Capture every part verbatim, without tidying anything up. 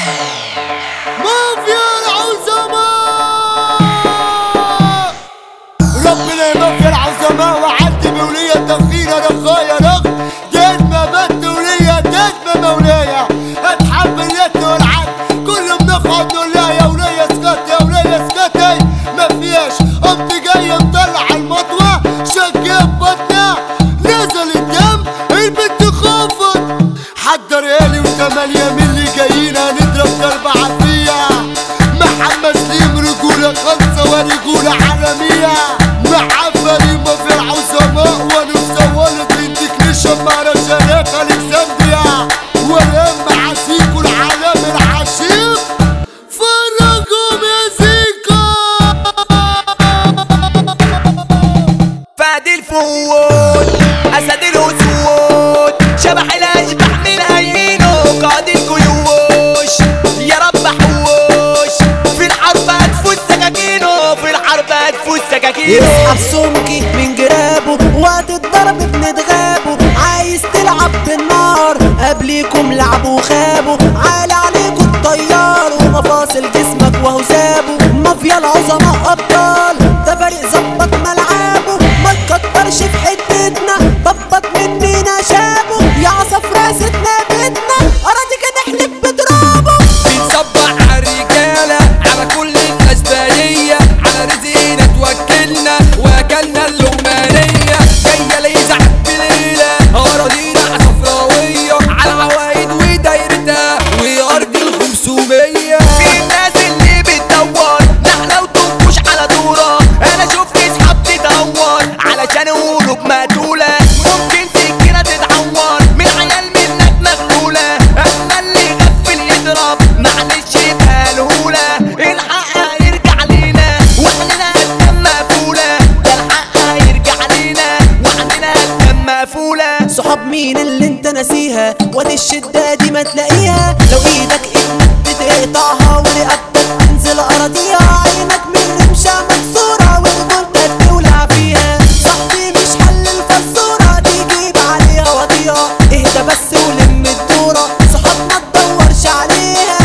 مافيا العظماء. ربنا يمافيا العظماء وعدي مولية تفكير رخايا رخ ديت ما بت ولية ديت ما مولايا اتحب اليد والعد كل بنقعد نقول لها يا ولية اسكتي يا ولية اسكتي ما فياش قمت جاي مطلع المطوة شكيت بطنها نزل الدم البنت خافت حضر يالي وتمانية من اللي جايين هنضرب ضربة عافية محمد سليم رجولة خالصة ورجولة عالمية محفلي مافيا العظماء وانا مصولة التكنيشن مهرجانات الكسندريا والام عسيكو العالم العشيق فرجهم يا زيكو. فادي الفوت اسد الاسود شبح الاشبح من هينه قائد الجيوش يا رب حوش في الحرب هتفوت سكاكينه في الحرب هتفوت سكاكينه يسحب سمكي من جرابه وقت الضرب بنتغابه عايز تلعب بالنار قبليكم لعبوا وخابوا عالي عليكم الطيار ومفاصل جسمك وهو سابه مافيا العظماء ابطال ده فريق ظبط ملعبه ما تكترش في حتتنا ضبط مننا شابه يا عصف راستنا بيتنا اراضيك نحلب بترابه بنصبح عالرجالة على كل الناس بالية على رزقنا توكلنا واكلنا اللقمانية جاية ليزع بليلة اراضينا صفراوية على عوايد ودايرتها وارض الخمسمية في الناس اللي بتدور نحلة وتنكش على دورة انا شفت اصحاب تدور علشان قلوب مقتولة ممكن سكينة تتعور من عيال منك مغلولة اما اللي غفل يضرب معلش يبقى الهولة الحق هيرجع لينا وعننا هتكون مقفولة ده الحق هيرجع لينا وعننا هتكون مقفولة. صحاب مين اللي انت ناسيها وادي الشدة دي ما تلاقيها لو ايدك ايدك تقطعها ورقبتك تنزل اراضيها عينك من رمشة مكسورة ورجولتك تولع فيها صاحبي مش حل الفزورة تجيب عليها وطيها اهدى بس ولم الدورة صحاب ما تدورش عليها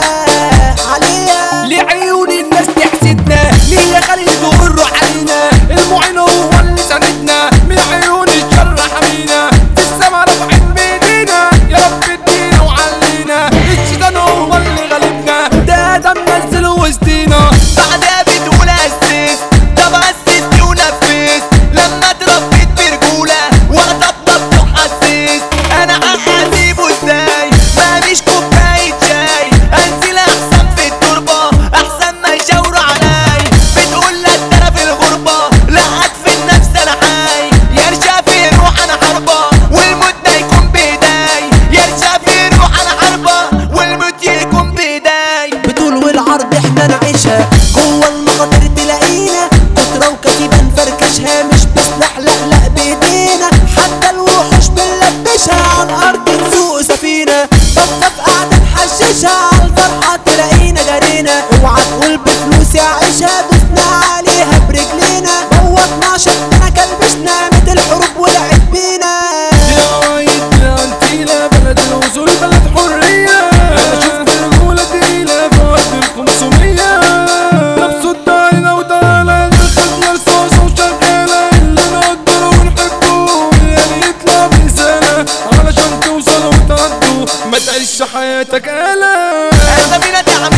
عليها لعيون الناس تحسدنا ليه يا خالد تغروا علينا المعين هو اللي ساندنا من عيون الشر حمينا في السما رافعين بايدينا يا رب ادينا وعلينا الشيطان هو اللي غلبنا ده ده منزل وسطينا بعدها بتقول اسس طب اسس ونفذ لما اتربيت برجوله واطبطب وحسس انا هسيبه ازاي ماليش كوبايه شاي انزل احسن في التربه احسن ما يشاوروا علي بتقول لك انا في الغربه لا ادفن نفسي انا حي يرجع في روح انا حربه والموت ده يكون بايدي يرجع في روح انا حربه والموت يكون بايدي بطول والعرض احنا نعيشها جوه المخاطر تلاقينا كترة وكتيبة نفركشها مش بسلاح لا لا بايدينا حتى الوحوش بنلبشها على الارض نسوق سفينة طب قاعدة نحششها على الفرحة تلاقينا جرينا اوعى تقول بفلوسي اعيشها دوسنا عليها برجلينا موتنا شطنا كلبشنا مثل الحروب ولعت بينا عوايد انتيلة بلد الوصول بلد حرية انا شفت رجولة تقيلة في ارض الخمسمية نفسه ادالنا ودانا دخلنا رصاصة وشغالة اللي نقدره ونحبه اللي يطلع بلسانه علشان توصلوا وتعدوا ما تعيش حياتك آلة انا بينا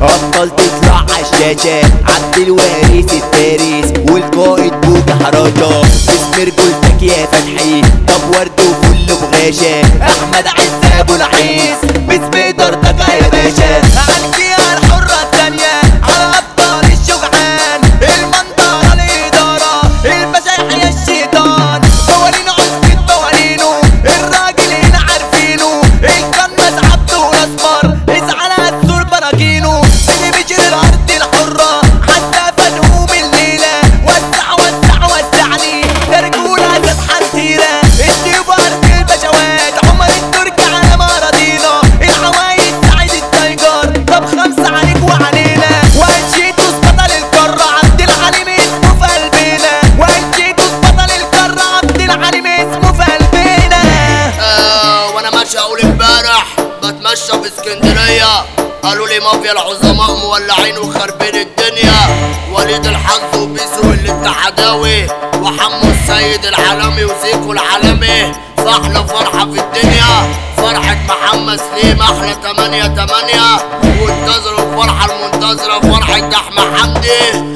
ابطال تطلع عالشاشة، عبد الوارث الفارس والقائد بوجة حراشة، اسم رجولتك يا فتحي طب ورد وكله بغاشة، احمد عز ابو العيس باسم ادارتك يا باشا، عالفيها الحرة التانية على ابطال الشجعان، المنطقة الادارة الباشا يحيى الشيطان، قوانين عصبة قوانينه الراجل هنا عارفينه، الكنس عبده الاسمر ازعل هتزور براكينه، اللي بيجري الارض الحرة حتى فنقوم الليلة، وسع وسع وسعني يا رجولة كانت حنتيرة، الضيوف ارض البشوات عمر التركي على مراضينا، العوايد سعيد التايجر طب خمسة عليك وعلينا، وانشيتوس بطل القارة عبد الحليم اسمه في قلبنا، وانشيتوس بطل القارة عبد الحليم اسمه في قلبنا. آه وانا ماشي اقول امبارح بتمشى في اسكندرية، قالوا لي مافيا العظماء مولعين وخربين الدنيا، وليد الحظ وبيسو الاتحداوي وحمو السيد العالمي وزيكو العالمي، فاحلى فرحة في الدنيا فرحة محمد سليم احلى تمانية تمانية، وانتظروا الفرحة المنتظرة فرحة احمد حمدي